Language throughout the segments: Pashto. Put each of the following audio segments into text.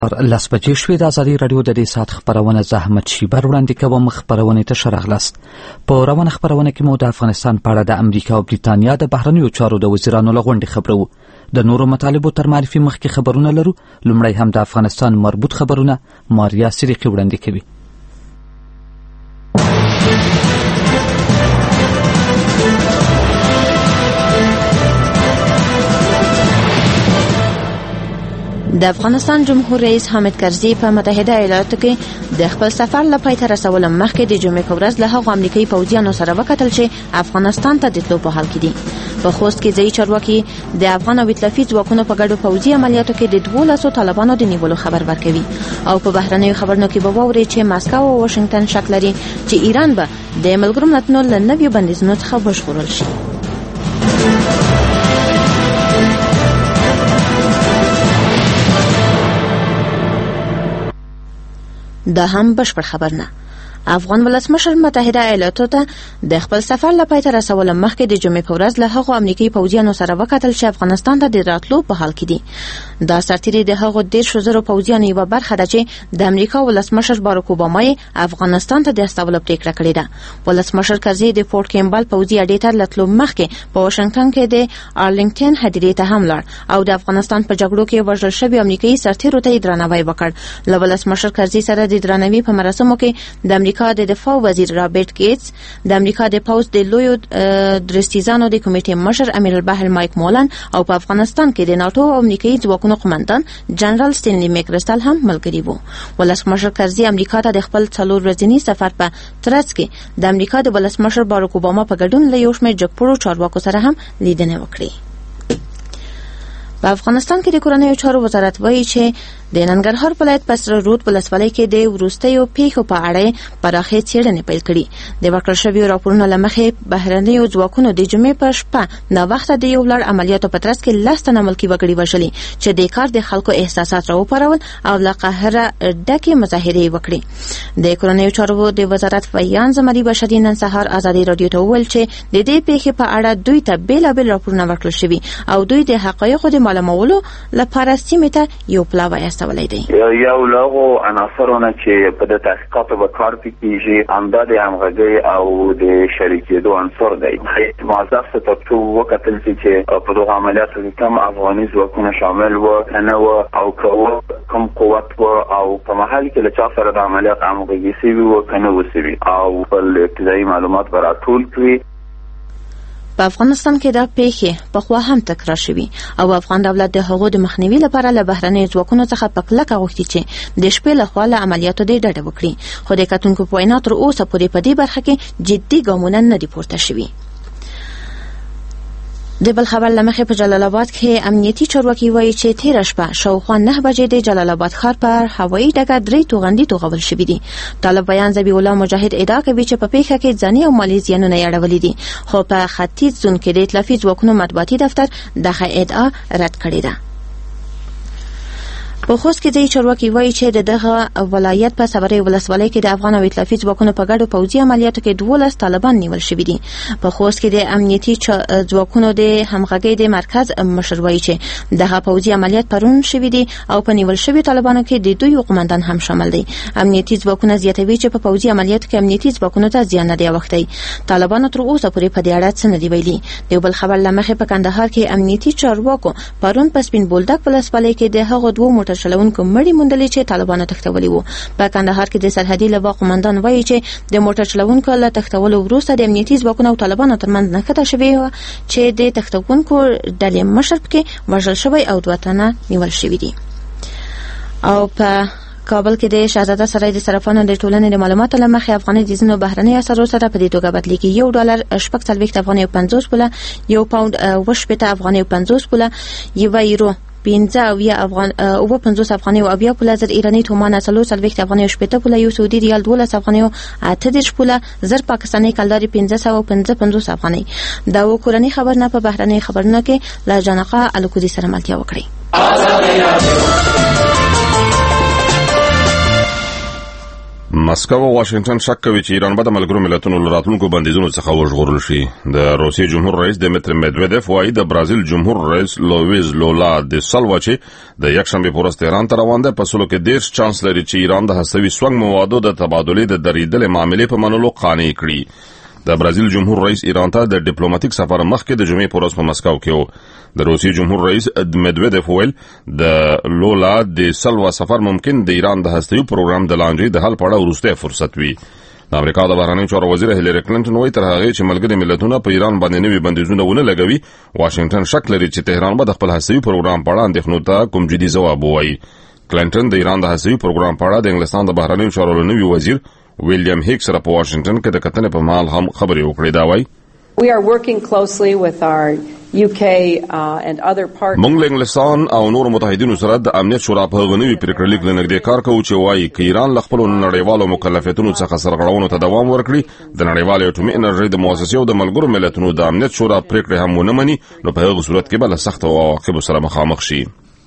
لاس بجې شوې د ازادي راډیو د دې ساعت خبرونه زحمت شیبر وړاندې کوم خبرونه ته شرغلست په روانه خبرونه کې مو د افغانستان په اړه د امریکا او بریتانیا د بهرنیو چارو د وزیرانو لغونډې خبرو د نورو مطالبو تر معرفي مخکې خبرونه لرو. لومړی هم د افغانستان مربوط خبرونه ماریا سریقي وړاندې کوي. د افغانستان جمهور رئیس حامد کرزي په متحده ایالاتو کې د خپل سفر لپاره تر رسول مخکې د جمعې په ورځ له هغو امریکایي پوځیانو سره وکتل چې افغانستان ته د تلو په حال کې دي. په خوست کې ځایي چارواکي د افغان او ائتلافي ځواکونو په ګډو پوځي عملیاتو کې د 12 طالبانو د نیولو خبر ورکوي او په بهرنیو خبرونو کې به واوري چې ماسکو او واشنگټن شک لري چې ایران به د ملګرو ملتونو له نویو بندیزونو څخه وژغورل شي. دا هم بشپړ خبر نه. افغان ولسمشر متحده ایالاتو ته د خپل سفر لپاره تر رسول مخکې د جمعې په ورځ له هغو امریکایي پوځیانو سره وکتل چې افغانستان ته د راتلو په حال کې دي. دا سرتیري د هغو 10,000 پوځیانو یوه برخه ده چې د امریکا ولسمشر باراک اوباما افغانستان ته د استولو پریکړه کړې ده. ولسمشر کرزي د فورټ کیمبل پوځي اډې ته له تلو مخکې په واشنګټن کې د ارلینګټن هدیرې ته هم لاړ او د افغانستان په جګړو کې وژل شوي امریکایي سرتیرو ته درناوی وکړ. له ولسمشر کرزي سره د درناوي په مراسمو کې د امریکا د دفاع وزیر رابرټ ګیټس، د امریکا د پوځ د لویو درستیزانو د کمیټې مشر امیر البحر مایک مولن او په افغانستان کې د ناتو او امریکایي ځواکونو قومندان جنرال سټینلی میکرستل هم ملګري وو. ولسمشر کرزي امریکا ته د خپل 4 ورځني سفر په ترڅ کې د امریکا د ولسمشر باراک اوباما په ګډون له یو شمېر جګپوړو چارواکو سره هم لیدنه وکړه. په افغانستان کې د کورنیو چارو وزارت وایي چې د ننګرهار ولایت په سره رود ولسوالۍ کې د وروستیو پیښو په اړه پراخې څېړنې پیل کړي. د ورکړل شویو راپورونو له مخې بهرنیو ځواکونو د جمعې په شپه ناوخته د یو لړ عملیاتو په ترڅ کې 10 تنه ملکي وګړي وژلي چې د کار د خلکو احساسات راوپارول او له قهره ډکې مظاهرې وکړي. د کورنیو چارو د وزارت ویان زمري بشري نن سهار ازادي رادیو ته وویل چې د دې پیښې په اړه دوی ته بیلابیل راپورونه ورکړل شوي او دوی د حقایقو د معلومولو لپاره سیمې ته یو پلاوی استولی دی. یو لاغو عناصرونه چې په د تحقیقاتو په کار کېږي همدا د همغږۍ او د شریکېدو عنصر دی. موظف ته ترڅو وکتل چې په دغه عملیاتو کې کوم افغاني ځواکونه شامل وو کنه وو او کوم قوت وو او په محل کې له چا سره د عملیات همغږي شوي وو کنه وسوي او خپل ابتدایي معلومات به راټول کړي. په افغانستان کې دا پیښې پخوا هم تکرار شوي او افغان دولت د هغو د مخنیوي لپاره له بهرنیو ځواکونو څخه په کلکه غوښتي چې د شپې لخوا له عملیاتو د ډډه وکړي، خو د کتونکو په وینا تر اوسه پورې په دې برخه کې جدي ګامونه نه دي پورته شوي. د بل خبر لمخې په جلال آباد کې امنیتي چارواکي وایي چې تېره شپه شاوخوا 9 بجې د جلال آباد ښار پر هوایي ډګر 3 توغندي توغول شوي دي. طالب بیان ذبیح الله مجاهد ادعا کوي چې په پیښه کې ځاني او مالي زیانونه یې اړولي دي، خو په ختیځ زون کې د ائتلافي ځواکونو مطبوعاتي دفتر دغه ادعا رد کړې ده. په خوست کې ځایي چارواکي وایي چې دغه ولایت په صبري ولسوالۍ کې د افغان او ائتلافي ځواکونو په ګډو پوځي عملیاتو کې 12 طالبان نیول شوي دي. په خوست کې د امنیتي ځواکونو د همغږۍ د مرکز مشر وایي چې دغه پوځي عملیات پرون شوي دي او په نیول شوي طالبانو کې د دوی قومندان هم شامل دي. امنیتي ځواکونه زیاتوي چې په پوځي عملیاتو کې امنیتي ځواکونو ته زیان نه دی اوښتی. طالبانو تر اوسه پورې په دې اړه څه نه دی ویلي. د بل خبر لمخې په کندهار کې امنیتي چارواکو پرون په سپین بولدک ولسوالۍ کې د هغو 2 موټر چلونکو مړي موندلې چې طالبانو تښتولي وو. په کندهار کې د سرحدي لوا قومندان وایي چې د موټر چلونکو له تښتولو وروسته د امنیتي ځواکونو او طالبانو ترمنځ نښته شوې وه چې د تښتونکو ډلې مشر پکې وژل شوی او 2 تنه نیول شوي دي. او په کابل کې د شهزاده سرای د صرافانو د ټولنې د معلوماتو له مخې افغاني د ځینو بهرنیو اسعارو سره په دې توګه بدلېږي: $1 افغاني او 50 پوله، 1 پاوند 80 افغاني او 50 پوله، 1 یورو 50 افغاني او 80 ایراني تومان، 40 افغاني او 80 پوله، 1 سعودي ریال 12 افغاني او 30 پوله، 1000 پاکستاني کلداري 555 افغاني. دا و کورنی خبرونه په بهرني خبرونه کې له جانقه الکودي سره ملتیا وکړي. ماسکو او واشنگټن شک کوي چې ایران به د ملګرو ملتونو راتلونکو بندیزونو څخه وژغورل شي. د روسیې جمهور رئیس دمیتری مدویدف وايي د برازیل جمهور رئیس لویز لولا د سالوا چې د یکشنبه په ورځ تهران ته روان دی په سلو کې 10 چانس لري چې ایران د هستوي سونګ موادو د تبادلې د دریدلې معاملې په منلو قانع کړي. د برازیل جمهور رئیس ایران ته د ډیپلوماټیک سفر مخکې د جمعې په ورځ په مسکو کې و. د روسیې جمهور رئیس مدویدف ویل د لولا د سالوا سفر ممکن د ایران د هستوي پروګرام د لانجې د حل په اړه وروستی فرصت وي. د امریکا د بهرنیو چارو وزیر هیلری کلینټن وایي تر هغه چې ملګري ملتونه په ایران باندې نوي بندیزونه ونه لګوي واشنگټن شک لري چې تهران به د خپل هستوي پروګرام په اړه اندېښنو ته کوم جدي ځواب ووایي. کلینټن د ایران د هستوي پروګرام په اړه د انګلستان د بهرنیو چارو نوي وزیر ویلیام هیک سره په واشنگټن کې د کتنې په مهال هم خبرې وکړې. دا وایي We are working closely with our UK and other partners. موږ له انګلستان او نور متحدینو سره د امنیت شورا په غنوي پریکړلیک لنګدې کار کوو چې وایي چې ایران له خپل نړیوالو مکلفیتونو څخه سرغړونو ته دوام ورکړي د نړیوال اټومي انرژي د مؤسسې او د ملګرو ملتونو د امنیت شورا پریکړې هم ونه مني نو په هغه صورت کې به له سخت عواقبو سره مخامخ شي.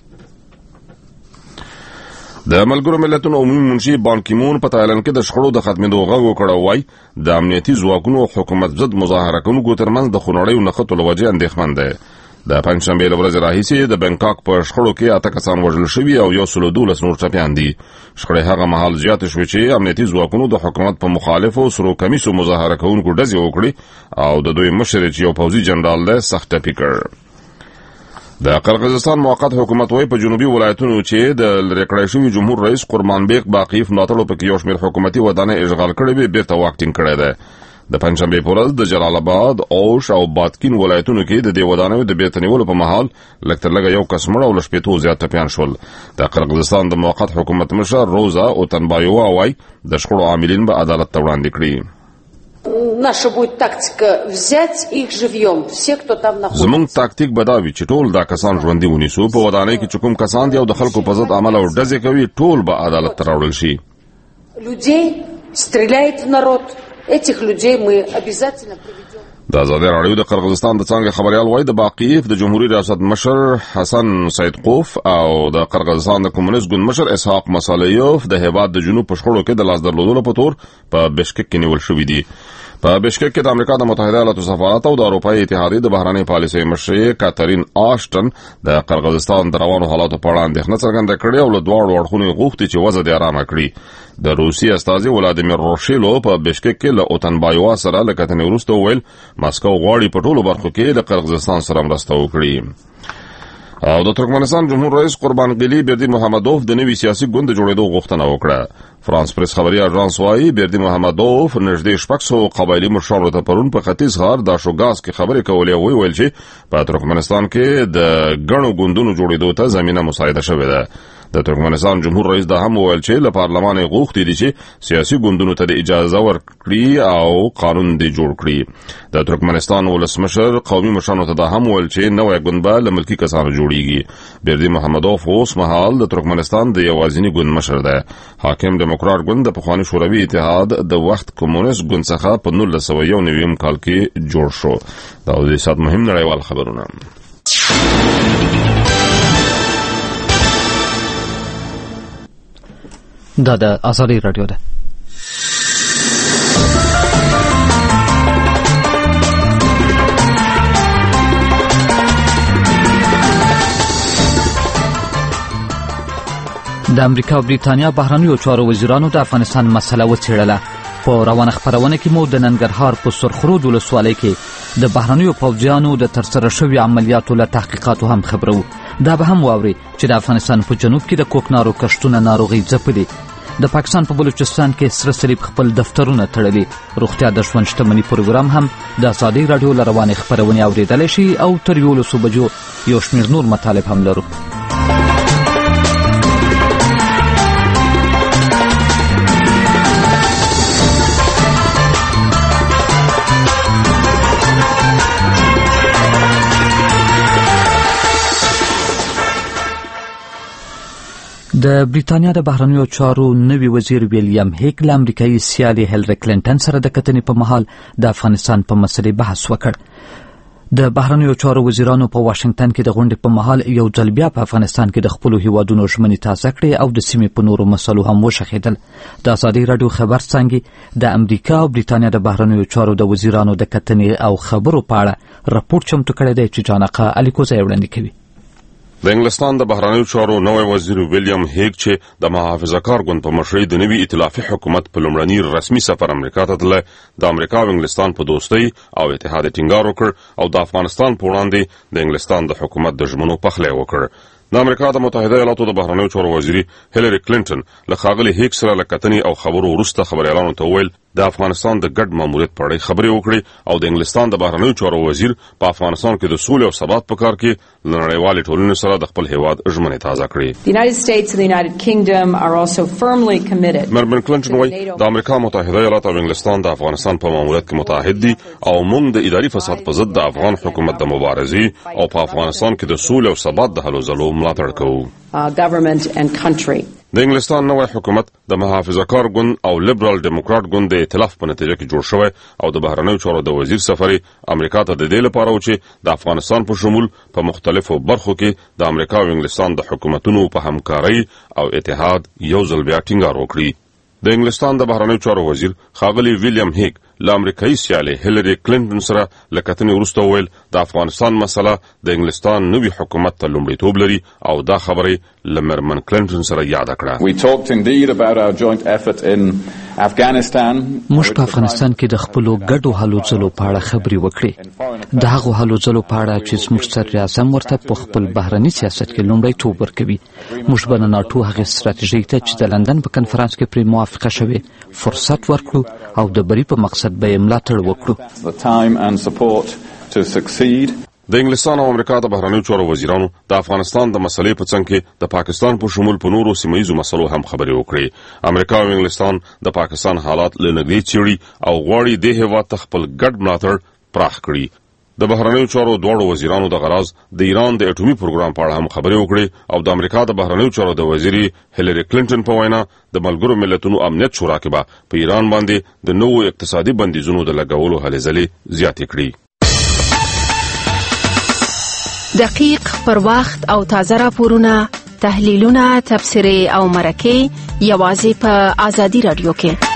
د ملګرو ملتونو عمومي منشي بان کی مون په تایلند کې د شخړو د ختمېدو غږ وکړ وای د امنیتي ځواکونو حکومت ضد مظاهره کوونکو ترمنځ د خونړیو نښتو له وجې اندېښمن دی. د پنځشنبې له ورځې راهیسې د بنکاک په شخړو کې 8 کسان وژل شوي او 112 نور ټپیان دي. شخړې هغه مهال زیات شوې چې امنیتي ځواکونو د حکومت په مخالفو سرو کمیسو مظاهره کوونکو ډزې وکړي او د دوی مشر چې یو پوځي جنرال دی سخت ټپي کړ. د قرغیزستان موقت حکومت وایي په جنوبي ولایتونو چې د لرې کړای شوي جمهور رئیس قرمانبیک باقیف ملاتړو پکې یو شمېر حکومتي ودانۍ اشغال کړې وي بیرته واک ټینګ کړی دی. د پنځشنبې په ورځ د جلال آباد، اوش او بادکین ولایتونو کې د دې ودانیو د بیرته نیولو په مهال لږ تر لږه یو کس مړ او له 80 زیات ټپیان شول. د قرغیزستان د موقت حکومت مشر روزا اوتنبایووا وایي د شخړو عاملین به عدالت ته وړاندې کړي. Наша будет тактика взять их живьем, все, кто там находится. زمونږ تاکتیک بداوي چې ټول دا کسان ژوندي ونیسو په ودانۍ کې چې کوم کسان دي او د خلکو په ضد عمل او ډزې کوي ټول به عدالت ته راوړل شي. Людей стреляет в народ. Этих людей мы обязательно приведем. د ازادي راډیو د قرغیزستان د څنګه خبريال وای د باقیف د جمهوریت ریاست مشر حسن سیدقوف او د قرغیزستان د کمونیست ګوند مشر اسحاق مسالیوف د هیواد د جنوب په شخړو کې د لاس درلودلو په تور په بشکک کې نیول شوې دي. په بشکک کې د امریکا د متحده ایالاتو سفارت او د اروپאי اتحادیې د بهرنۍ پالیسۍ مشر کاترین آشټن د قرغیزستان د روانو حالاتو په اړه اندېښنه څرګنده کړې او له دواړو اړخونو غوښتي چې وضع دې آرامه کړي. د روسي استازي ولادیمیر روشیلو په بشکک کې له اوتنبایوا سره له کتنې وروسته وویل ماسکو غواړي په ټولو برخو کې د قرغیزستان سره مرسته وکړي. او د ترکمنستان جمهور رئیس قربانغلی بیردی محمدوف د نوي سیاسي ګوند جوړېدو غوښتنه وکړه. فرانس پریس خبري اژانس وايي بیردی محمدوف نږدې 600 قبایلی مشرانو ته پرون په ختیځ غار د شوګاز کې خبرې کولې او ویل چې په ترکمنستان کې د ګڼو ګوندونو جوړېدو ته زمينه مساعده شوې ده. د ترکمنستان جمهور رئیس د هم ویل چې له پارلمان غوښتي دي چې سیاسي ګوندونو ته اجازه ورکړي او قانون دی جوړ کړي. د ترکمنستان ولسمشر قومي مشرانو ته د هم ویل چې نوې ګوند به له ملکي کسانو جوړیږي. بیردی محمدوف اوس مهال د ترکمنستان د یوازینی ګوند مشر دی. حاکم دموکرات ګوند د پخوانی شوروي اتحاد د وخت کمونیست ګوند څخه په 1991 کال کې جوړ شو. دا د سات مهم نړیوال خبرونه. دا د ازادي رادیو ده. د امریکا او بریتانیا بهرنیو چارو وزیرانو د افغانستان مسله وڅېړله. په روانه خبرونه کې مو د ننګرهار په سرخرود ولسوالۍ کې د بهرنیو پوځیانو د ترسره شوي عملیاتو له تحقیقاتو هم خبرو. دا به هم واوري چې د افغانستان په جنوب کې د کوکنارو کښتونه ناروغي ځپلي. د پاکستان په بلوچستان کې سره صلیب خپل دفترونه تړلي. روغتیا د ژوند شتمني پروګرام هم د ازادي راډیو له روانې خبرونې اورېدلی شي او تر 11 بجو یو شمېر نور مطالب هم لرو. د بریتانیا د بهرنیو چارو نوي وزیر ویلیام هیک له امریکایي سیالي هیلری کلینټن سره د کتنې په مهال د افغانستان په مسلې بحث وکړ. د بهرنیو چارو وزیرانو په واشنگټن کې د غونډې په مهال یو ځل بیا په افغانستان کې د خپلو هیوادونو ژمنې تازه کړې او د سیمې په نورو مسلو هم وشخېدل. د ازادي راډیو خبر څانګې د امریکا او بریتانیا د بهرنیو چارو د وزیرانو د کتنې او خبرو په اړه راپور چمتو کړی دی چې جانقه الیکوزی وړاندې کوي. د انګلستان د بهرنیو چارو نوی وزیر ویلیام هیګ چې د محافظه‌کار ګوند په مشرۍ د نوي ائتلافي حکومت په لومړني رسمي سفر امریکا ته تللی، د امریکا او انګلستان په دوستۍ او اتحاد ټینګار وکړ او د افغانستان په وړاندې د انګلستان د حکومت د ژمنو پخلی وکړ. د امریکا د متحده ایالاتو د بهرنیو چارو وزیري هیلری کلینټن له ښاغلي هیګ سره له کتنې او خبرو وروسته خبريالانو ته وویل د افغانستان د ګډ ماموریت په اړه خبرې وکړې او د انګلستان د بهرنیو چارو وزیر په افغانستان کې د سولې او ثبات په کار کې له نړیوالې ټولنې سره د خپل هیواد ژمنې تازه کړې. The United States and the United Kingdom are also firmly committed. مرمن کلینټن وایي د امریکا متحده ایالات او انګلستان د افغانستان په ماموریت کې متحد دي او موږ د اداري فساد په ضد د افغان حکومت د مبارزې او په افغانستان کې د سولې او ثبات د هلو ځلو ملاتړ کوو. Government and country. د انګلستان نوی حکومت د محافظه‌کار ګوند او لیبرال ډیموکرات ګوند د ائتلاف په نتیجه کې جوړ شوی او د بهرنیو چارو د وزیر سفر امریکا ته د دې لپاره و چې د افغانستان په شمول په مختلفو برخو کې د امریکا او انګلستان د حکومتونو په همکارۍ او اتحاد یو ځل بیا ټینګار وکړي. د انګلستان د بهرنیو چارو وزیر ښاغلي ویلیام هیګ له امریکایي سیالۍ هیلری کلینټن سره له کتنې وروسته وویل د افغانستان مسله د انګلستان نوي حکومت ته لومړیتوب لري او دا خبرې له مرمن کلینټن سره یاد کړه. موږ په افغانستان کې د خپلو ګډو هلو ځلو په اړه خبرې وکړې. د هغو هلو ځلو په اړه چې زموږ صدر اعظم ورته په خپل بهرني سیاست کې لومړیتوب ورکوي. موږ به د ناټو هغې ستراتیژۍ ته چې د لندن په کنفرانس کې پرې موافقه شوې فرصت ورکړو او د بری په مقصد به یې ملاتړ وکړو. د انګلستان او امریکا د بهرنیو چارو وزیرانو د افغانستان د مسلې په څنګ کې د پاکستان په شمول په نورو سیمه‌ییزو مسلو هم خبرې وکړې. امریکا او انګلستان د پاکستان حالات له نږدې څېړي او غواړي د هیواد ته خپل ګډ ملاتړ پراخ کړي. د بهرنیو چارو دواړو وزیرانو د غراض د ایران د اټومي پروګرام په اړه هم خبرې وکړې او د امریکا د بهرنیو چارو د وزیري هیلری کلینټن په وینا د ملګرو ملتونو امنیت شورا کې به په ایران باندې د نوو اقتصادي بندیزونو د لګولو هلې ځلې زیاتې کړي. دقیق پر وخت او تازه راپورونه، تحلیلونه، تبصرې او مرکې یوازې په ازادي راډیو کې.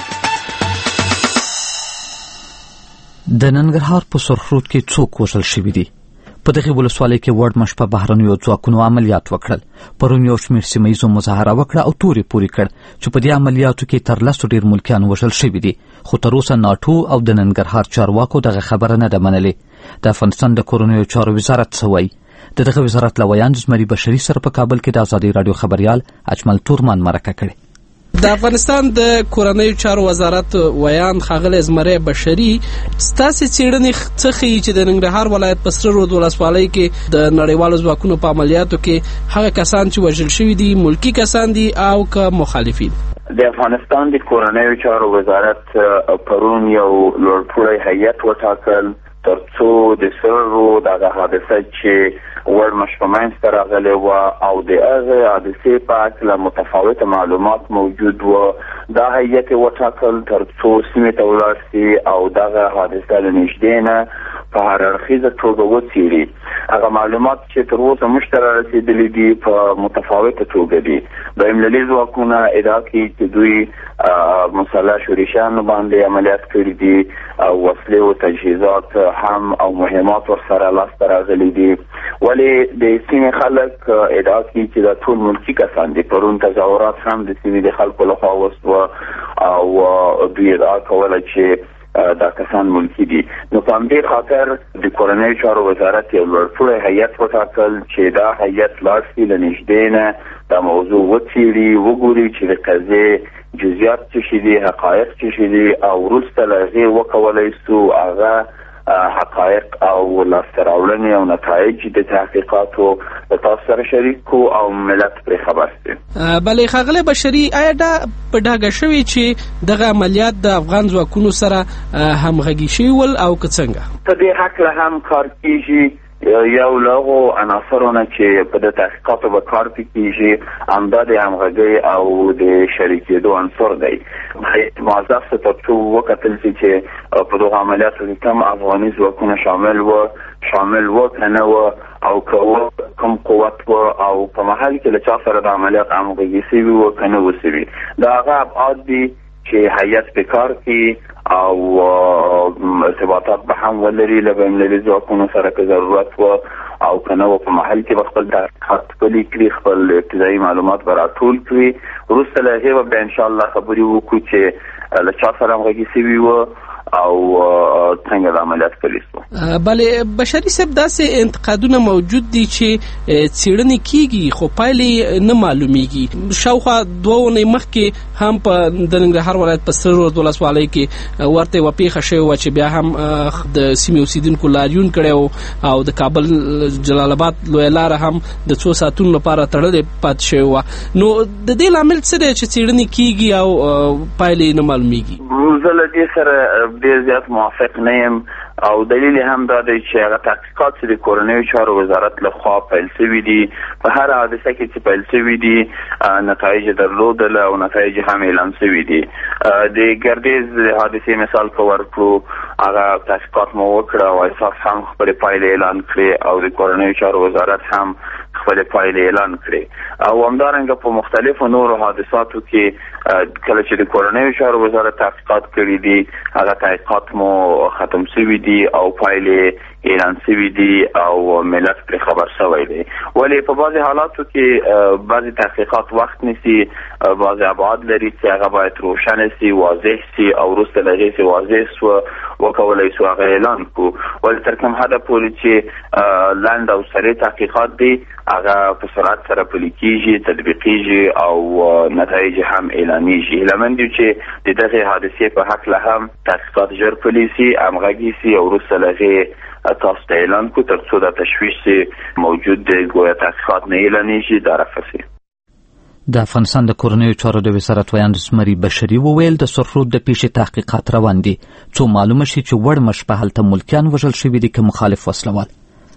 د ننګرهار په سرخرود کې څوک وژل شوي دي؟ په دغه ولسوالۍ کې وړمش په بهرنیو ځواکونو عملیات وکړل. پرون یو شمېر سیمه‌ییزو مظاهره وکړه او تورې پورې کړ چې په دې عملیاتو کې تر 10 ډېر ملکیان وژل شوي دي، خو تر اوسه ناټو او د ننګرهار چارواکو دغه خبره نه ده منلې. د افغانستان د کورنیو چارو وزارت څه وایي؟ د دغه وزارت له ویاند زمري بشري سره په کابل کې د ازادي راډیو خبريال اجمل تورمان مرکه کړې. د افغانستان د کورنیو چارو وزارت ویاند ښاغلی زمری بشري ستاسې څېړنې څه ښیي چې د ننګرهار ولایت په سره رود ولسوالۍ کې د نړیوالو ځواکونو په عملیاتو کې هغه کسان چې وژل شوي دي ملکي کسان دي او که مخالفین؟ د افغانستان د کورنیو چارو وزارت پرون یو لوړپوړی هیئت وټاکل ترڅو د سره رود دغه حادثه چې ورمش په منځ راغلی وه او د هغې حادثې په هکله متفاوته معلومات موجود وه. دا هیئت یې وټاکل ترڅو سیمې ته ولاړ سي او دغه حادثه له نږدې نه په هر اړخیزه توګه وڅېړي. هغه معلومات چې تر اوسه موږ ته رارسېدلي دي په متفاوته توګه دي. بین‌المللي ځواکونه ادعا کوي چې دوی مسلح شورشیانو باندې عملیات کړي دي او وسلې او تجهیزات هم او مهمات ورسره لاسته راغلي دي. ولې د سیمې خلک ادعا کوي چې دا ټول ملکي کسان دي. پرون تظاهرات هم د سیمې د خلکو لخوا وسوه او دوی ادعا کوله چې دا کسان ملکی دي. نو په همدې خاطر د کورنیو چارو وزارت یو لوړپوړی هیئت وټاکل چې دا هیئت لاړ سي له نږدې نه دا موضوع وڅېړي، وګوري چې د قضیې جزئیات څه شي دي، حقایق څه شي دي او وروسته له هغې وکولی سو هغه حقایق او لاسته راوړنې او نتایج د تحقیقاتو د تاسو سره شریک کو او ملت پرې خبر شي. بلې ښاغلی بشري آیا دا په ډاګه شوي چې دغه عملیات د افغان ځواکونو سره همغږي شوي ول او که څنګه؟ په دې هکله هم کار کېږي یو لغو عناصرونه چې په د تحقیقاتو به کار کیږي همدا د همغږۍ او د شریکېدو عنصر دی. موظف ته تر څو وکتل چې په دغه عملیاتو کې کم افغاني ځواکونه شامل و کنه و او کوم قوت و او په محل کې له چا سره د عملیات همغږي سوي و کنه وسوي. دا هغه ابعاد دي چې هیئت په کار کې او ارتباطات به هم ولري له بین‌المللي ځواکونو سره که ضرورت و او کنه و په محل کې به خپل تحقیقات پلي کړي، خپل ابتدایي معلومات به راټول کړي. وروسته له هغې به انشاءالله خبرې وکړو چې له چا سره همغږي سوي و او څنګه د عملیات پلي شو. بله بشري صاحب داسې انتقادونه موجود دي چې څېړنې کیږي خو پایلې نه معلومیږي. شاوخوا 2 اونۍ مخکې هم په د ننګرهار ولایت په سره رود ولسوالۍ کې ورته یوه پیښه شوې وه چې بیا هم د سیمې اوسېدونکو لاریون کړی او د کابل جلال آباد لویه لاره هم د 2 ساعتونو لپاره تړلې پاتې شوې وه. نو د دې لامل څه دی چې څېړنې کیږي او پایلې نه معلومیږي؟ زه له دې سره ډېر زیات موافق نه یم او دلیل هم دا دی چې هغه تحقیقات چې د کورنیو چارو وزارت لخوا پیل شوي دي په هر حادثه کې چې پیل شوي دي نتایج درلودل او نتایج هم اعلان شوي دي. د ګردیز حادثې مثال که ورکړو هغه تحقیقات مو وکړه او اساس هم خپلې پایلې اعلان کړې او د کورنیو چارو وزارت هم خپلې پایلې اعلان کړې او همدارنګه په مختلفو نورو حادثاتو کې کله چې د کورنیو چارو وزارت تحقیقات کړي دي هغه تحقیقات مو ختم شوي دي او پایلې اعلان شوي دي او ملت پرې خبر شوی دی. ولی په بعضې حالاتو کې بعضې تحقیقات وخت نیسي، بعضې ابعاد لري چې هغه باید روشن سي، واضح سي او وروسته له هغې چې واضح سوه وکولی سو هغه اعلان کړو. ولی تر کوم حده پورې چې لنډ او سریع تحقیقات دي هغه په سرعت سره پلي کېږي، تطبیقېږي او نتایج هم اعلانېږي. هیله مند یو چې د دغې حادثې په هکله هم تحقیقات ژر پلي سي، همغږي سي او وروسته له هغې تاسو ته اعلان کو تر څو د تشویش موجود دی ګویا تحقیقات نه اعلانېږي دا رافرسي. د افغانستان د کورنیو چارو د وزارت ویاند زمري بشري وویل د سرخرود د پیښې تحقیقات روان دي څو معلومه شي چې وړ مشبه هلته ملکیان وژل شوي دي که مخالف وسلوال.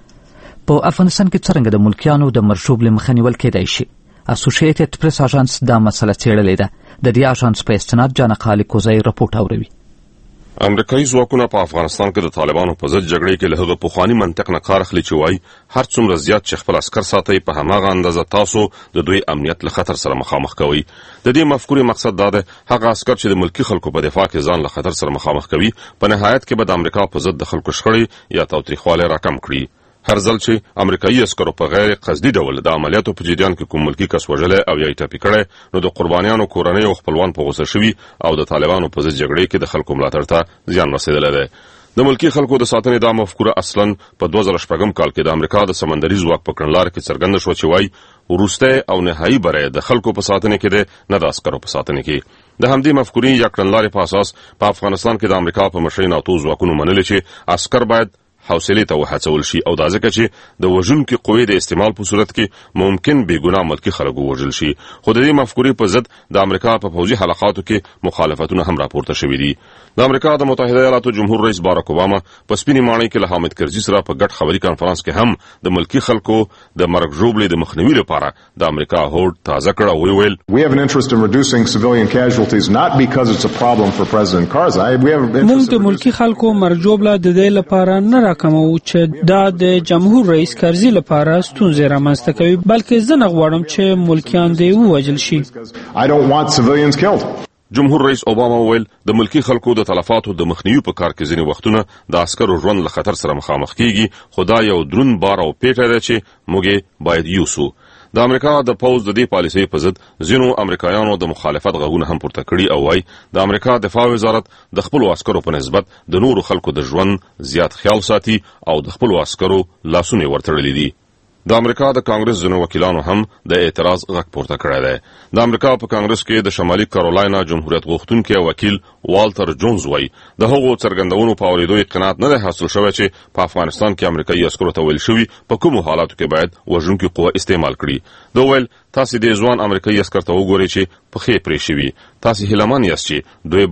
په افغانستان کې څرنګه د ملکیانو د مرشوب له مخه نیول کېدای شي؟ اسوسییټډ پریس اژانس دا مسله څېړلې ده. د دې اژانس په استناد جانقه لیکوزی رپورټ اوروي. امریکایي ځواکونه په افغانستان کې د طالبانو په ضد جګړې کې له هغه پخواني منطق نه کار اخلي چې وایي هر څومره زیات چې خپل عسکر ساتئ په هماغه اندازه تاسو د دوی امنیت له خطر سره مخامخ کوئ. د دې مفکورې مقصد دا دی هغه عسکر چې د ملکي خلکو په دفاع کې ځان له خطر سره مخامخ کوي په نهایت کې به د امریکا په ضد د خلکو شخړې یا تاوتریخوالی راکم کړي. هر ځل چې امریکایي عسکرو په غیر قصدي ډول د عملیاتو په جریان کې کوم ملکي کس وژلی او یا یې ټپي کړی نو د قربانیانو کورنۍ او خپلوان په غوسه شوي او د طالبانو په ضد جګړې کې د خلکو ملاتړ ته زیان رسېدلی دی. د ملکي خلکو د ساتنې دا مفکوره اصلا په 2006 کال کې د امریکا د سمندري ځواک په کړنلاره کې څرګنده شوه چې وایي وروستی او نهایي بری د خلکو په ساتنې کې دی نه د عسکرو په ساتنې کې. د همدې مفکورې یا کړنلارې په اساس په افغانستان کې د امریکا په مشرۍ ناتو ځواکونو منلي چې عسکر باید حوصلې ته وهڅول شي او دا ځکه چې د وژونکي قوې د استعمال په صورت کې ممکن بې ګناه ملکي خلک ووژل شي. خو د دې مفکورې په ضد د امریکا په پوځي حلقاتو کې مخالفتونه هم راپورته شوي دي. د امریکا د متحده ایالاتو جمهور رئیس باراک اوباما په سپینې ماڼۍ کې له حامد کرزي سره په ګډ خبري کانفرنس کې هم د ملکي خلکو د مرګ ژوبلې د مخنیوي لپاره د امریکا هوډ تازه کړ او ویل We have an interest in reducing civilian casualties not because it's a problem for President Karzai. موږ د ملکي خلکو مرګ ژوبله د دې لپاره نه راکمو چې دا د جمهور رئیس کرزي لپاره ستونزې رامنځته کوي بلکې زه نه غواړم چې ملکیان دې ووژل شي. I don't want civilians killed. جمهور رئیس اوباما وویل د ملکي خلکو د تلفاتو د مخنیوي په کار کې ځینې وختونه د عسکرو ژوند له خطر سره مخامخ کیږي خو دا یو دروند بار او پیټه ده چې موږ باید یوسو. د امریکا د پوځ د دې پالیسۍ په ضد ځینو امریکایانو د مخالفت غږونه هم پورته کړي او وایي د امریکا دفاع وزارت د خپلو عسکرو په نسبت د نورو خلکو د ژوند زیات خیال ساتي او د خپلو عسکرو لاسونه یې ورتړلي دي. د امریکا د کانګرس ځینو وکیلانو هم د اعتراض غږ پورته کړی دی. د امریکا په کانګرس کې د شمالي کارولاینا جمهوریت غوښتونکی وکیل والټر جونز وایي د هغو څرګندونو په اورېدو یې قناعت نه دی حاصل شوی چې په افغانستان کې امریکایي عسکرو ته ویل شوي په کومو حالاتو کې باید وژونکي قوه استعمال کړي. ده وویل تاسې د ځوان امریکایي عسکر ته وګورئ چې پښې پرې شوي، تاسې هیله من یاست چې دوی باید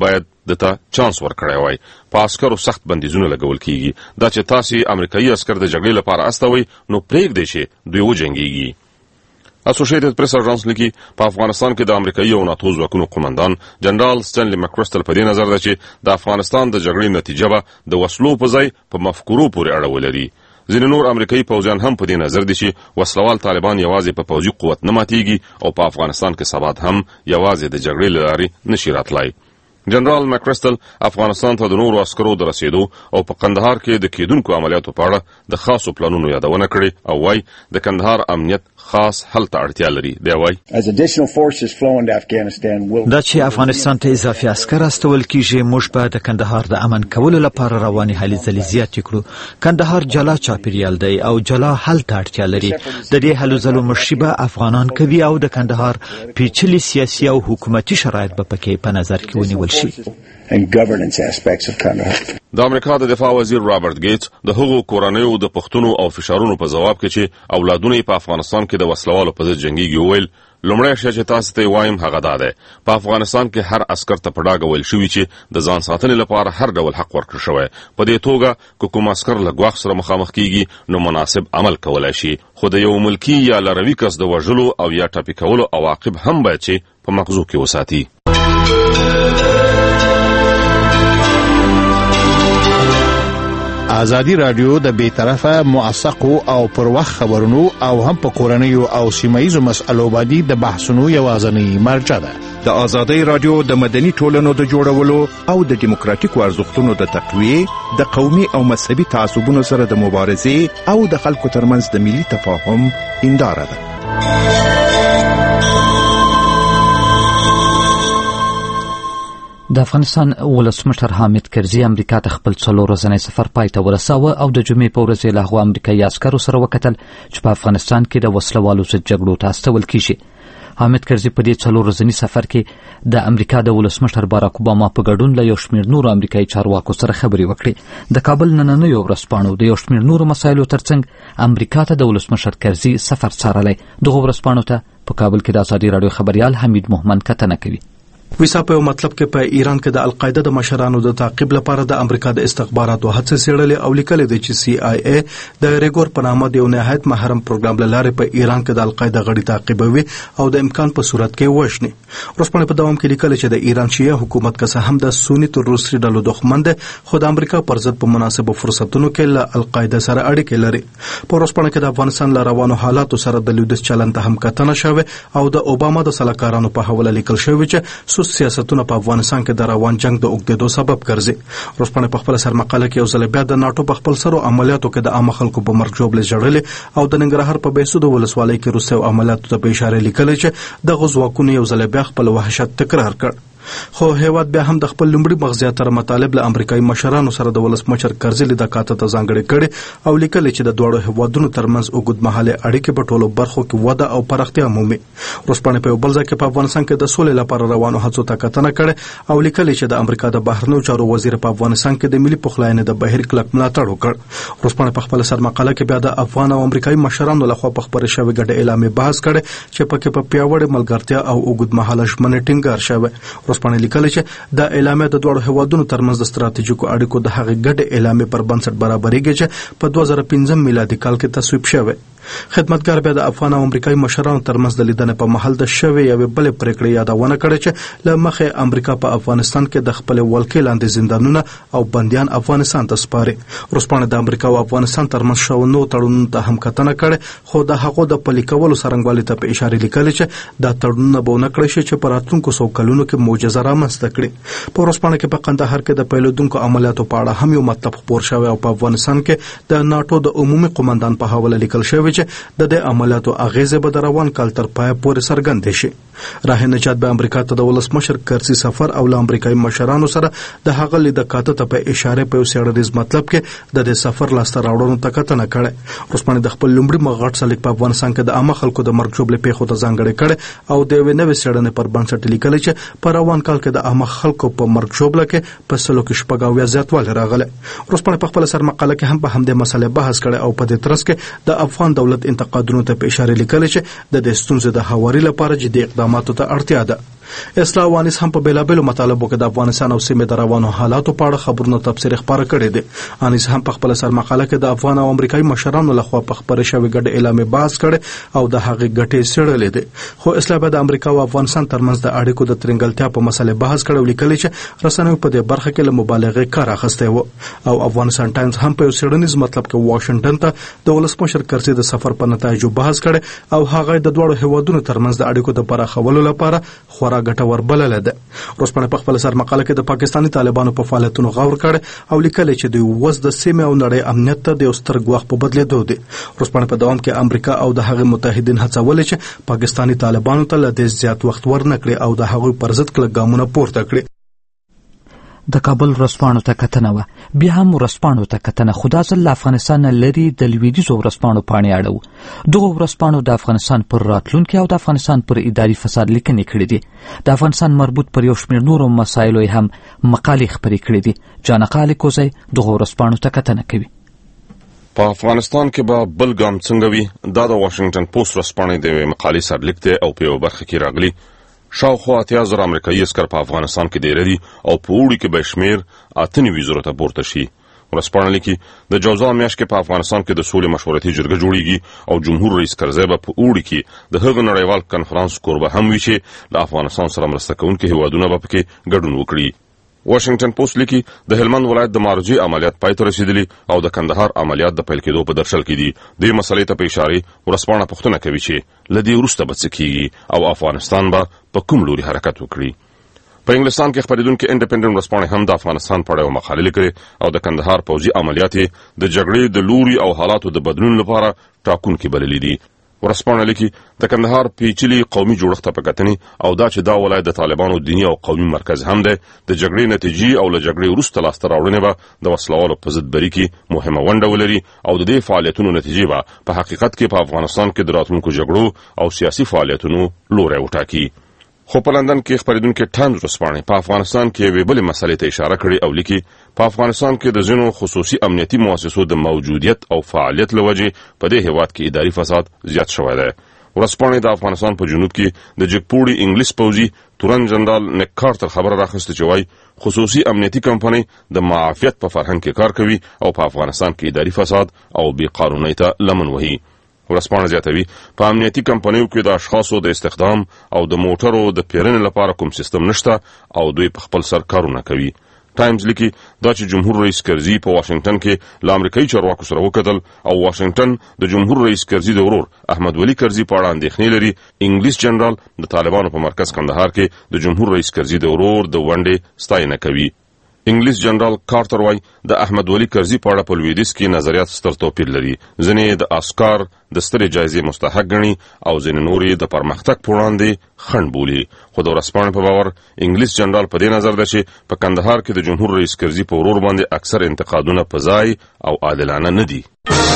دته چانس ورکړی وای. په عسکرو سخت بندیزونه لګول کیږي. دا چې تاسو امریکایي عسكر د جګړې لپاره استوي نو پرېږدئ چې دوی وجنګيږي. اسوسییټډ پریس اژانس لیکي په افغانستان کې د امریکایي او ناتو ځواکونو قومندان جنرال سټنلی مکرسټل په دې نظر ده چې د افغانستان د جګړې نتیجه به د وسلو په ځای په مفکورو پورې اړه ولري. ځینې نور امریکایي پوځیان هم په دې نظر دي چې وسلوال طالبان یوازې په پوځي قوت نه ماتېږي او په افغانستان کې ثبات هم یوازې د جګړې له لارې نشي راتلای. جنرال مکرسټل افغانستان ته د نورو عسکرو د رسیدو او په قندهار کې د کېدونکو عملیاتو په اړه د خاصو پلانونو یادونه کړې او وايي د کندهار امنیت خاص حل ته اړتیا لري. دی وايي دا چې افغانستان ته اضافي عسكر استول کیږي موږ به د کندهار د امن کولو لپاره رواني هلې ځلې زیاتې کړو. کندهار جلا چاپیریال دی او جلا حل ته اړتیا لري. د دې هلو ځلو مشري به افغانان کوي او د کندهار پیچلي سیاسي او حکومتي شرایط به پکې په نظر کې ونیول شي. د امریکا د دفاع وزیر رابرټ ګیټس د هغو کورنیو د پښتنو او فشارونو په ځواب کې چې اولادونه په افغانستان کې د وسلوالو په ضد جنگيږي ویل لومړی شی چې تاسو ته وایم هغه ده په افغانستان کې هر عسكر ته پډاګ ویل شوی چې د ځان ساتنې لپاره هر ډول حق ورکړل شوی. په دې توګه کوم عسكر له ګواښ سره مخامخ کیږي نو مناسب عمل کولای شي. خو د یو ملکی یا لاروي کس د وژلو او یا ټاپي کولو عواقب هم باید چې په مغزو کې وساتي. ازادي رادیو د بیطرفه موثقو او پر وخت خبرونو او هم په کورنیو او سیمایي مسألو باندې د بحثونو یوازنی مرجع ده. د ازادي رادیو د مدني ټولنو د جوړولو او د دیموکراتیکو ارزښتونو د تقویه د قومي او مذهبي تعصبونو سره د مبارزې او د خلکو ترمنځ د ملي تفاهم هنداره ده. د افغانستان ولسمشر حامد کرزي امریکا ته خپل 4 ورځنی سفر پای ته ورساوه او د جمعې په ورځ له هغو امریکایي عسکرو سره وکتل چې په افغانستان کې د وسلوالو ضد جګړو ته استول کیږي. حامد کرزي په دې 4 ورځنی سفر کې د امریکا د ولسمشر باراک اوباما په ګډون له یو شمېر نورو امریکایي چارواکو سره خبرې وکړې. د کابل نننیو ورځپاڼو د یو شمېر نورو مسایلو ترڅنګ امریکا ته د ولسمشر کرزي سفر څارلی. دغه ورځپاڼو ته په کابل کې د ازادي راډیو خبريال حمید مومن کتنه کوي. ویسا په مطلب کې په ایران کې د القاعده د مشرانو د تعقیب لپاره د امریکا د استخباراتو هڅې څېړلې او لیکل دي چې CIA د ریګور په نامه د یو نهایت محرم پروګرام لاره په ایران کې د القاعده غړي تعقیبوي او د امکان په صورت کې وښني. ورسپانه په دوام کې لیکل چې د ایران شیعه حکومت که هم د سنی تروریستي ډلو دښمن ده خو د امریکا پر ضد په مناسبو فرصتونو کې له القاعده سره اړیکې لري. په ورسپانه کې د افغانستان له روانو حالاتو سره د لودس چلند هم کتنه شوه او د اوباما د سلاکارانو په حواله لیکل شوی چې سیاستونه په افغانستان کې د روان جنگ د اوږدېدو سبب ګرځي. ورسپانه په خپل سرمقاله کې یو ځل بیا د ناتو په خپل سرو عملیاتو کې د عام خلکو په مرګ جوړل جوړل او د ننګرهار په بیسودو ولسوالۍ کې روسي عملیاتو ته په اشاره لیکل چې د غزواکونو یو ځل بیا خپل وحشت تکرار کړ. خو هیواد بیا هم د خپل لومړي مغزیاتره مطالب له امریکایي مشرانو سره د ولسمشر کرزي د کاته ته ځانګړي کړي او لیکل چې د دوړو هیوادونو ترمنځ اوږدمهاله اړیکې په ټولو برخو کې وده او پراختیا مومي. ورسپانه په بل ځای کې په افغانستان کې د سولې لپاره روانو هڅو ته کتنه کړي او لیکل چې د امریکا د بهرنیو چارو وزیر په افغانستان کې د ملي پخلاینې د بهیر کلک ملاتړ وکړ. ورسپانه په خپل سرمقاله کې بیا د افغان او امریکایي مشرانو لخوا په خبرې شوی ګډه اعلامیه بحث کړي چې پکې په پیاوړې ملګرتیا او اوږدمهاله ژمنې ټینګار شوی. ورسپانه لیکل چې د اعلامیه د دوه هیوادونو ترمنځ د ستراتیژیکو اړیکو د هغې ګډې اعلامیې پر بنسټ برابرېږي چې په 2015 میلادي کال کې تصویب شوی. خدمتګار بیا د افغان او امریکایي مشرانو ترمنځ د لیدنې په محل د شوی یوې بلې پریکړې یادونه کړې چې له مخې امریکا په افغانستان کې د خپل ولکې لاندې زندانونه او بنديان افغانستان ته سپاري. روسپانه د امریکا او افغانستان ترمنځ شو نو تړونونو ته هم کتنه کړې خو د هغو د پلي کولو څرنګوالي ته په اشاره لیکل چې دا تړونونه به نه کړی شي چې په راتلونکو 100 کلونو کې معجزه رامنځته کړي. په روسپانه کې په قندهار کې د پیلودونکو عملیاتو په اړه هم یو مطلب خبر شوی او په افغانستان کې د ناتو د عمومي قومندان په حواله لیکل شوی چې د دې عملیاتو اغیزه به د روان کال تر پای پورې څرګندې شي. راه نجات به امریکا ته د ولسمشر کرزي سفر او له امریکایي مشرانو سره د هغه لید کاته ته په اشاره په سیړنیز مطلب کې د دې سفر لاسته راوړنو ته کتنه کړي. روسپانه د خپل لومړي مغړ سلیک په افغانستان کې د عامه خلکو د مرګ جوړې پیښو ته ځانګړې کړي او د نوې سیړنې پر بنسټ لیکل چې په روان کال کې د عامه خلکو په مرګ جوړه کې په سلو کې شپږاویا زیاتوالی راغلی. روسپانه په خپل سرمقاله کې هم په همدې مسله بحث کړي او په دې ترڅ کې د افغان دولت انتقادونو ته په اشاره لیکل چې د ستونزې د هواري لپاره جدي اقداماتو ته اړتیا ده. اصلاح وانیس هم په بیلابېلو مطالبو کې د افغانستان او سیمې د روانو حالاتو په اړه خبرونه تبصرې خپاره کړي دي. انیس هم په خپل سرمقاله کې د افغان او امریکایي مشرانو لخوا په خبره شوې ګډه اعلامیه بحث کړي او د هغې ګټې څېړلې دي. خو اصلاح د امریکا او افغانستان ترمنځ د اړیکو د ترنګلتیا په مسلې بحث کړي او لیکلي چې رسنیو په دې برخه کې له مبالغې کار اخیستی و. او افغانستان ټایمز هم په یو څېړنیز مطلب کې واشنګټن ته د ولسمشر کرزي د سفر په نتایجو بحث کړي او هغه د دوړو هیوادونو ترمنځ د اړیکو د پراخولو لپاره خورا ګټور بلله ده. روسپانه په خپل سرمقاله کې د پاکستاني طالبانو په فعالیتونو غور کړي او لیکلي چې د وس د سیمې او نړۍ امنیت ته د ستر ګواښ په بدلیدو دي. روسپانه په دوام کې امریکا او د هغې متحدین هڅول چې پاکستاني طالبانو ته له دې زیات وخت ورنکړي او د هغوی پر ضد کلک ګامونه پورته کړي. د کابل ورځپاڼو ته کتنه وه. بیا هم ورځپاڼو ته کتنه خو دا ځل له افغانستان نه لرې د لویدیځو ورځپاڼو پاڼې اړوو. دغو ورځپاڼو د افغانستان پر راتلونکي او د افغانستان پر اداري فساد لیکنې کړې دي. د افغانستان مربوط پر یو شمېر نورو مسایلو یې هم مقالې خپرې کړې دي. جانقا لیکوزی دغو ورځپاڼو ته کتنه کوي. په افغانستان کې به بل ګام څنګه وي دا د واشنګټن پوسټ ورځپاڼې د مقالې سرلیک دی او په یو برخه کې راغلي شاوخوا 80,000 امریکایي عسکر په افغانستان کې ډېر دي او په اوړي کې به شمېر 98,000 ته پورته شي. ورځپاڼه لیکي د جوزا میاشت کې په افغانستان کې د سولې مشورتي جرګه جوړیږي او جمهور رئیس کرزی به په اوړي کې د هغه نړیوال کنفرانس کوربه هم وي چې له افغانستان سره مرسته کوونکي هیوادونه به پکې ګډون وکړي. واشنګټن پوسټ لیکي د هلمند ولایت د مارجې عملیات پای ته رسیدلی او د کندهار عملیات د پیل کېدو په درشل کې دي. دې مسلې ته په اشاره ورځپاڼه پوښتنه کوي چې له دې وروسته به څه کېږي او افغانستان به په کوم لوري حرکت وکړي. په انګلستان کې خپرېدونکې انډیپنډنټ ورځپاڼې هم د افغانستان په اړه یوه مقاله لیکلې او د کندهار پوځي عملیات د جګړې د لوري او حالاتو د بدلون لپاره ټاکونکي بللي دي. ورځپاڼه لیکي د کندهار پیچلي قومي جوړښت ته په کتنې او دا چې دا ولایت د طالبانو دیني او قومي مرکز هم دی د جګړې نتیجې او له جګړې وروسته لاسته راوړنې به د وسلوالو په ضد بري کې مهمه ونډه ولري او د دې فعالیتونو نتیجې به په حقیقت کې په افغانستان کې د راتلونکو جګړو او سیاسي فعالیتونو لوری وټاکي. خو په لندن کې خپرېدونکې ټایمز ورځپاڼې په افغانستان کې یوې بلې مسلې ته اشاره کړې او لیکي په افغانستان کې د ځینو خصوصي امنیتي مؤسسو د موجودیت او فعالیت له وجې په دې هېواد کې اداري فساد زیات شوی دی. ورځپاڼې د افغانستان په جنوب کې د جګپوړي انګلیس پوځي تورن جنرال نیک کارټر خبره راخسته چې وایي خصوصي امنیتي کمپنۍ د معافیت په فرهنګ کې کار کوي او په افغانستان کې اداري فساد او بې قانونۍ ته لمن وهي. ورځپاڼه زیاتوي په امنیتي کمپنیو کې د اشخاصو د استخدام او د موټرو د پیرنې لپاره کوم سیستم نشته او دوی په خپل سر کارونه کوي. ټایمز لیکي دا چې جمهور رئیس کرزي په واشنګټن کې له امریکایي چارواکو سره وکتل او واشنګټن د جمهور رئیس کرزي د ورور احمد ولي کرزي په اړه اندېښنې لري. انګلیس جنرال د طالبانو په مرکز کندهار کې د جمهور رئیس کرزي د ورور د ونډې ستاینه کوي. انګلیس جنرال کارټر وایي د احمد ولي کرزي په اړه په لویدیځ کې نظریات ستر توپیر لري. ځینې د اسکار د سترې جایزې مستحق ګڼي او ځینې نورې د پرمختګ په وړاندې خنډ بولي. خو د ورځپاڼې په باور انګلیس جنرال په دې نظر ده چې په کندهار کې د جمهور رئیس کرزي په ورور باندې اکثر انتقادونه په ځای او عادلانه نه دي.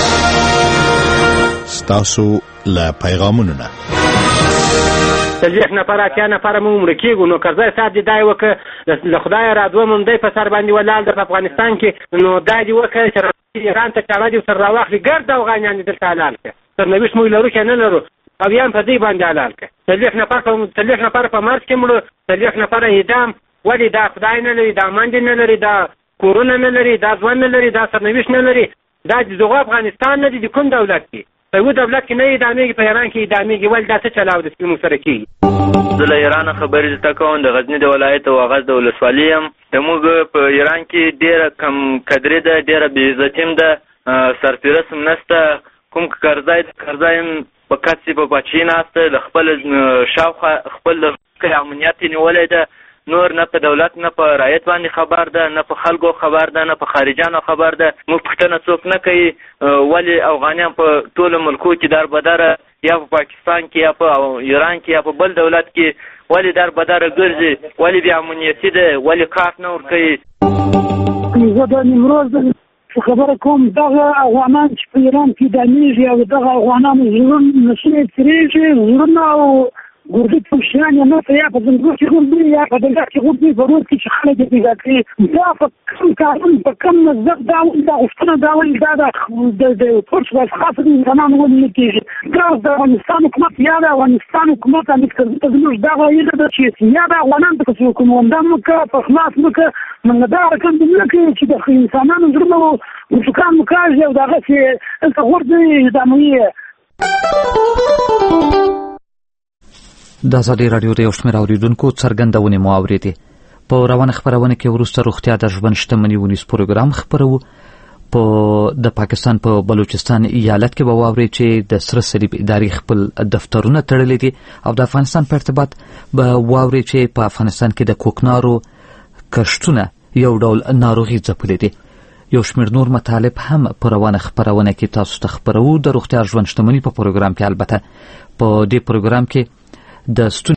ستاسو له پیغامونو نه 30 نفر 80 نفر مو عمر کېږو نو کرزی صاحب دې دا یې وکړه له خدایه را دوه مونده په سر باندې ولاړ ده په افغانستان کې نو دا دې وکړه چې ایران ته چاړه دې ورسره راواخلي ګرد افغانیان دې دلته حلال کړه سرنوشت موږ لرو که نه لرو او یا هم په دې باندې حلال کړه 30 نفر په مرګ کې مړه 30 نفر اعدام ولې دا خدای نه لري دا منډې نه لري دا کورونه نه لري دا ځوان نه لري دا سرنوشت نه لري دا دغه افغانستان نه دي د کوم دولت کې په یو دولت کې نه اعدامېږي په ایران کې اعدامېږي ولې دا څه چلاو د سپي موږ سره کېږي. زه له ایران خبرې درته کوم د غزني د ولایت او غز د ولسوالۍ یم. زموږ په ایران کې ډېره کم قدرې ده ډېره بې عزتي هم ده سرپرست هم نشته کوم کرزی هم په کڅې په پاچهي ناسته له خپل شاوخوا خپل امنیت یې نیولی ده نور نه په دولت نه په رعیت باندې خبر ده نه په خلکو خبر ده نه په خارجانو خبر ده. موږ پوښتنه څوک نه کوي ولې افغانیان په ټولو ملکو کې در بدره یا په پاکستان کې یا په ایران کې یا په بل دولت کې ولې در بدره ګرځي ولې بې امنیتي ده ولې کار نه ورکوي. زه د نیمروز خبره کوم دغه افغانان چې په ایران کې اعدامېږي او دغه افغانانو زړونه نسونه یې ترېږي زړونه او ګورګي پوښتنه نه ته یا په ځنګل کې غوډي یا په دغه کې غوډي ضرورت کې خلک دې پیدا کړي دا په کوم کارون په کوم نظر دا غوښتنه دا ول دا د فرص واس خاصه زمان ولې کېږي دا د افغانستان حکومت یا د افغانستان حکومت د زموږ دا وایي چې یا د افغانان په څیر کوم وندم کا په خلاص مکه من دا رقم دې کې چې د انسانانو زړه وسکان مکاږي او دا چې انت غوړي د امنیه د ازادي راډیو د یو شمېر اوریدونکو څرګندونې مو اورېدې. په روانه خپرونه کې وروسته روغتیا د ژوند شتمني ونیس پروګرام خپرو. د پاکستان په بلوچستان ایالت کې به واورئ چې د سره صلیب ادارې خپل دفترونه تړلي دي او د افغانستان په ارتباط به واورئ چې په افغانستان کې د کوکنارو کښتونه یو ډول ناروغي ځپلي دي. یو شمېر نور مطالب هم په روانه خپرونه کې تاسو ته خپرو. د روغتیا ژوند شتمني په پروګرام کې البته په دې پروګرام کې د